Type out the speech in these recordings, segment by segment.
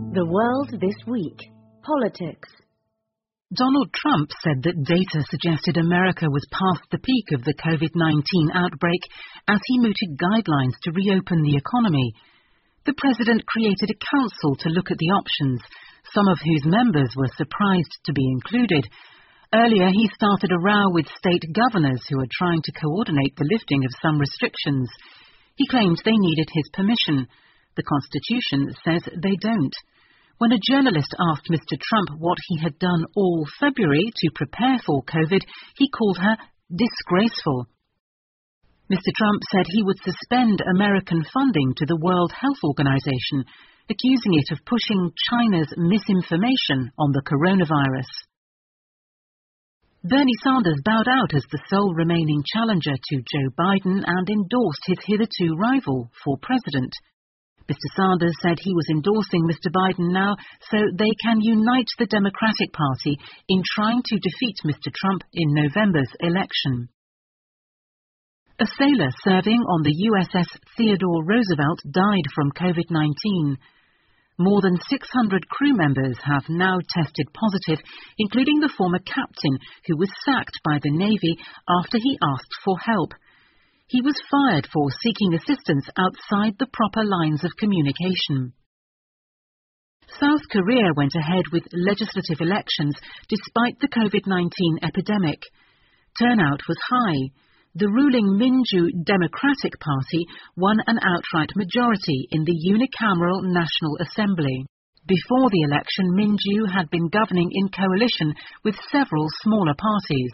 The World This Week. Politics. Donald Trump said that data suggested America was past the peak of the COVID-19 outbreak as he mooted guidelines to reopen the economy. The president created a council to look at the options, some of whose members were surprised to be included. Earlier, he started a row with state governors who are trying to coordinate the lifting of some restrictions. He claimed they needed his permission. The Constitution says they don't. When a journalist asked Mr. Trump what he had done all February to prepare for COVID, he called her disgraceful. Mr. Trump said he would suspend American funding to the World Health Organization, accusing it of pushing China's misinformation on the coronavirus. Bernie Sanders bowed out as the sole remaining challenger to Joe Biden and endorsed his hitherto rival for president. Mr. Sanders said he was endorsing Mr. Biden now so they can unite the Democratic Party in trying to defeat Mr. Trump in November's election. A sailor serving on the USS Theodore Roosevelt died from COVID-19. More than 600 crew members have now tested positive, including the former captain who was sacked by the Navy after he asked for help. He was fired for seeking assistance outside the proper lines of communication. South Korea went ahead with legislative elections despite the COVID-19 epidemic. Turnout was high. The ruling Minju Democratic Party won an outright majority in the unicameral National Assembly. Before the election, Minju had been governing in coalition with several smaller parties.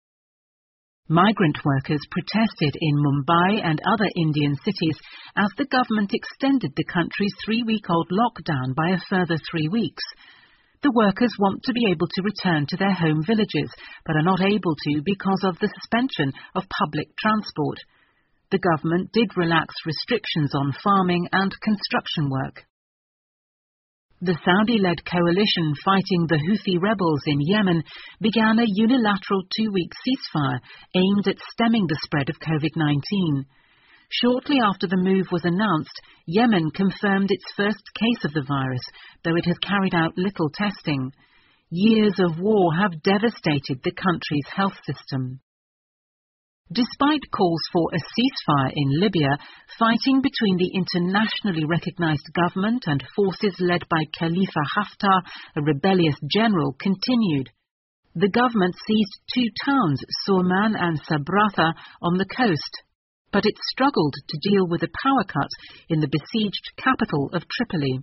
Migrant workers protested in Mumbai and other Indian cities as the government extended the country's 3-week-old lockdown by a further 3 weeks. The workers want to be able to return to their home villages, but are not able to because of the suspension of public transport. The government did relax restrictions on farming and construction work. The Saudi-led coalition fighting the Houthi rebels in Yemen began a unilateral 2-week ceasefire aimed at stemming the spread of COVID-19. Shortly after the move was announced, Yemen confirmed its first case of the virus, though it has carried out little testing. Years of war have devastated the country's health system. Despite calls for a ceasefire in Libya, fighting between the internationally recognized government and forces led by Khalifa Haftar, a rebellious general, continued. The government seized 2 towns, Sorman and Sabratha, on the coast, but it struggled to deal with a power cut in the besieged capital of Tripoli.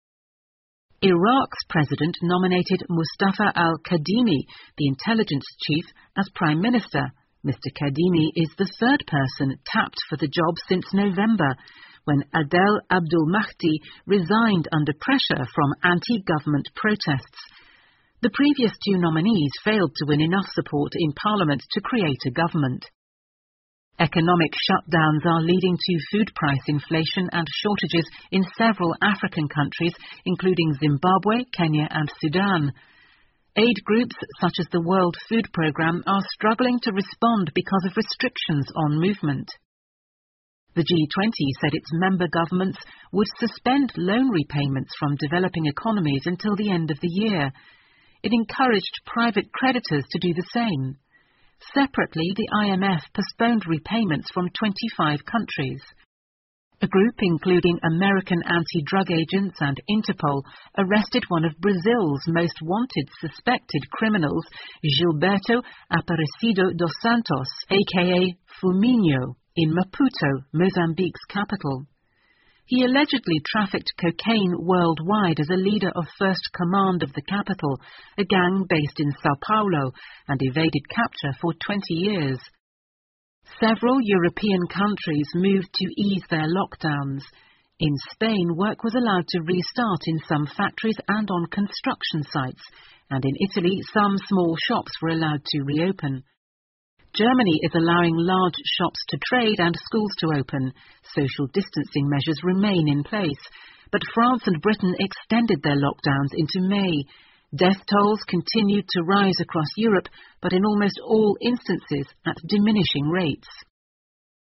Iraq's president nominated Mustafa al-Kadhimi, the intelligence chief, as prime minister. Mr. Kadhimi is the 3rd person tapped for the job since November, when Adel Abdul Mahdi resigned under pressure from anti-government protests. The previous 2 nominees failed to win enough support in Parliament to create a government. Economic shutdowns are leading to food price inflation and shortages in several African countries, including Zimbabwe, Kenya and Sudan. Aid groups such as the World Food Programme are struggling to respond because of restrictions on movement. The G20 said its member governments would suspend loan repayments from developing economies until the end of the year. It encouraged private creditors to do the same. Separately, the IMF postponed repayments from 25 countries. A group including American anti-drug agents and Interpol arrested one of Brazil's most wanted suspected criminals, Gilberto Aparecido dos Santos, aka Fuminho, in Maputo, Mozambique's capital. He allegedly trafficked cocaine worldwide as a leader of First Command of the capital, a gang based in Sao Paulo, and evaded capture for 20 years. Several European countries moved to ease their lockdowns. In Spain, work was allowed to restart in some factories and on construction sites, and in Italy, some small shops were allowed to reopen. Germany is allowing large shops to trade and schools to open. Social distancing measures remain in place, but France and Britain extended their lockdowns into May. Death tolls continued to rise across Europe, but in almost all instances at diminishing rates.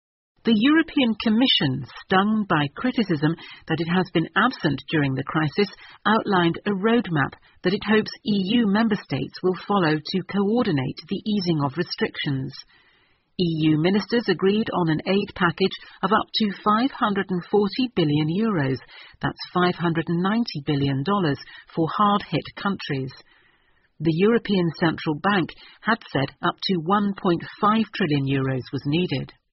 The European Commission, stung by criticism that it has been absent during the crisis, outlined a roadmap that it hopes EU member states will follow to coordinate the easing of restrictions. EU ministers agreed on an aid package of up to €540 billion, that's $590 billion, for hard-hit countries. The European Central Bank had said up to €1.5 trillion was needed.